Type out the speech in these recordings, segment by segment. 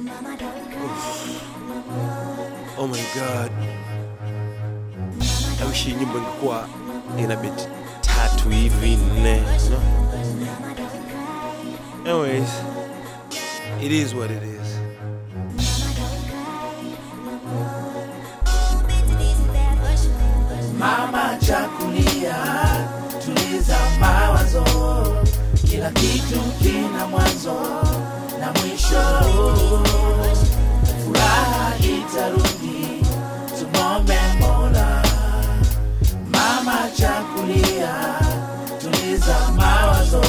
Oh my God. I wish hii nyimbo ingekuwa ina beat 3 hivi 4, no? Anyways, it is what it is. Mama chakulia, tuliza mawazo, kila kitu kina mwanzo na mwisho. Furaha itarudi, tumombe Mola. Mama chakulia, tuliza mawazo.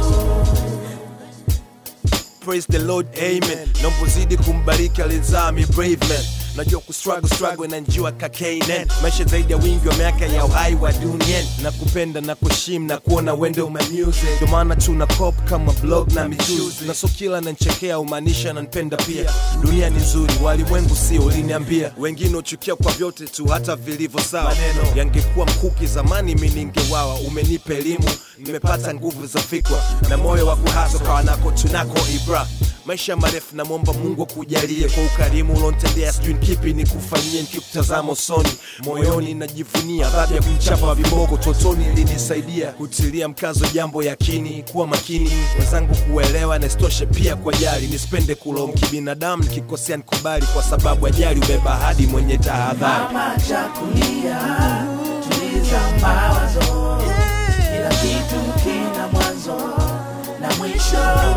Praise the Lord, amen. Nombo zidi kumbariki alizami brave man. Najua kustruggle na njua kakainen. Maisha zaidi ya wingi wa miaka ya uhai wa duniani. Na kupenda na kushim na kuona wendo my music. Ndio maana tuna cop kama blog na mijuzi. Na so kila nanchekea umanisha na nipenda pia. Dunia ni nzuri, walimwengu sio uliniambia. Wengine uchukia kwa vyote tu hata vilivyo sawa. Maneno yangekuwa mkuki zamani mimi ningewawa. Umenipa elimu, nimepata nguvu za fikra. Na moyo wa kuhaso kwa nako tunako ibra. Maisha marefu na mwomba Mungu akujalie kwa ukarimu ulontendea, sijui kipi nikufanyie nikikutazama usoni. Moyoni najivunia baada ya kumchapa wa viboko totoni, ilinisaidia kutilia mkazo jambo yakini, kuwa makini wenzangu kuelewa na istoshe pia kwa jali. Nisipende kulaumu kibinadamu, nikikosea nikubali kwa sababu ajali ubeba hadi mwenye tahadhari. Mama chakulia, tuliza mawazo, kila kitu kina mwanzo na mwisho.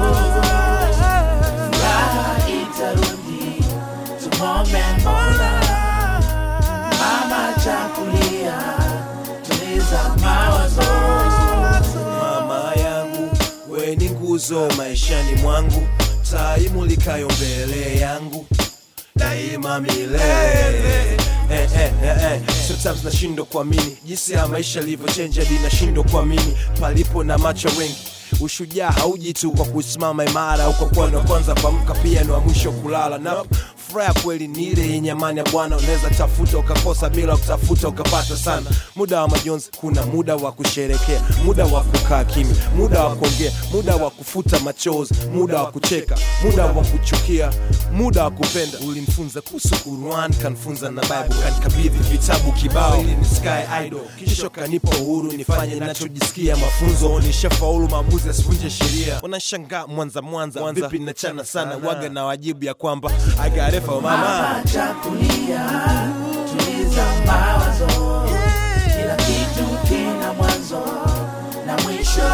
Itarudi, tumombe Mola. Mama chakulia, tuliza mawazo. Mama yangu, we ni nguzo maishani mwangu, taa imulikayo mbele yangu daima milele. Sometimes nashindwa kuamini jinsi ya maisha livyo change, hadi nashindwa kuamini palipo na macho wengi. Ushujaa hauji tu kwa kusimama imara au kwa kuwa kwanza kuamka, pia ni wa mwisho kulala. Na furaha kweli ni ile yenye amani ya Bwana. Unaweza tafuta ukakosa, bila kutafuta ukapata sana. Muda wa majonzi kuna muda wa kusherekea, muda wa kukaa kimya, muda wa kuongea, muda wa kufuta machozi, muda wa kucheka, muda wa kuchukia, muda wa kupenda. Ulinifunza kuhusu Qur'an, kanifunza na Bible, kanikabidhi vitabu kibao ili ni sky idol. Kisha kanipa uhuru nifanye ninachojisikia. Mafunzo nishafaulu, maamuzi asivunje sheria. Wanashangaa Mwanza vipi nachana sana, waga na wajibu ya kwamba I got it for mama. Mama chakulia, tuliza mawazo, kila kitu kina mwanzo na mwisho.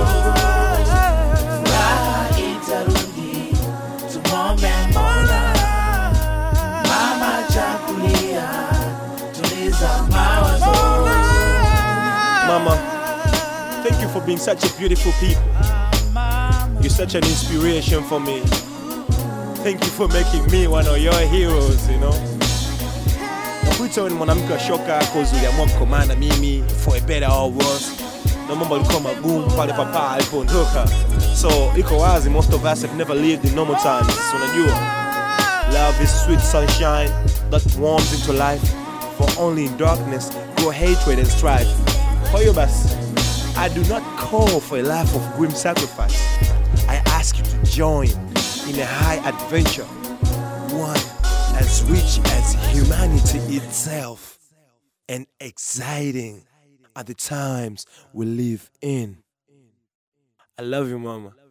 Furaha itarudi, tumombe Mola. Mama chakulia, tuliza mawazo. Mama, thank you for being such a beautiful people. You're such an inspiration for me. Thank you for making me one of your heroes, you know. Nakuita wewe ni mwanamke wa shoka, cause uliamua kukomana mimi for a better or worse. Na mambo yalikuwa magumu pale papa alipoondoka. So iko wazi, most of us have never lived in normal times. So unajua, love is sweet sunshine that warms into life. For only in darkness grow hatred and strife. Kwa hiyo basi, I do not call for a life of grim sacrifice. I ask you to join in a high adventure, one as rich as humanity itself, and exciting at the times we live in. I love you, Mama.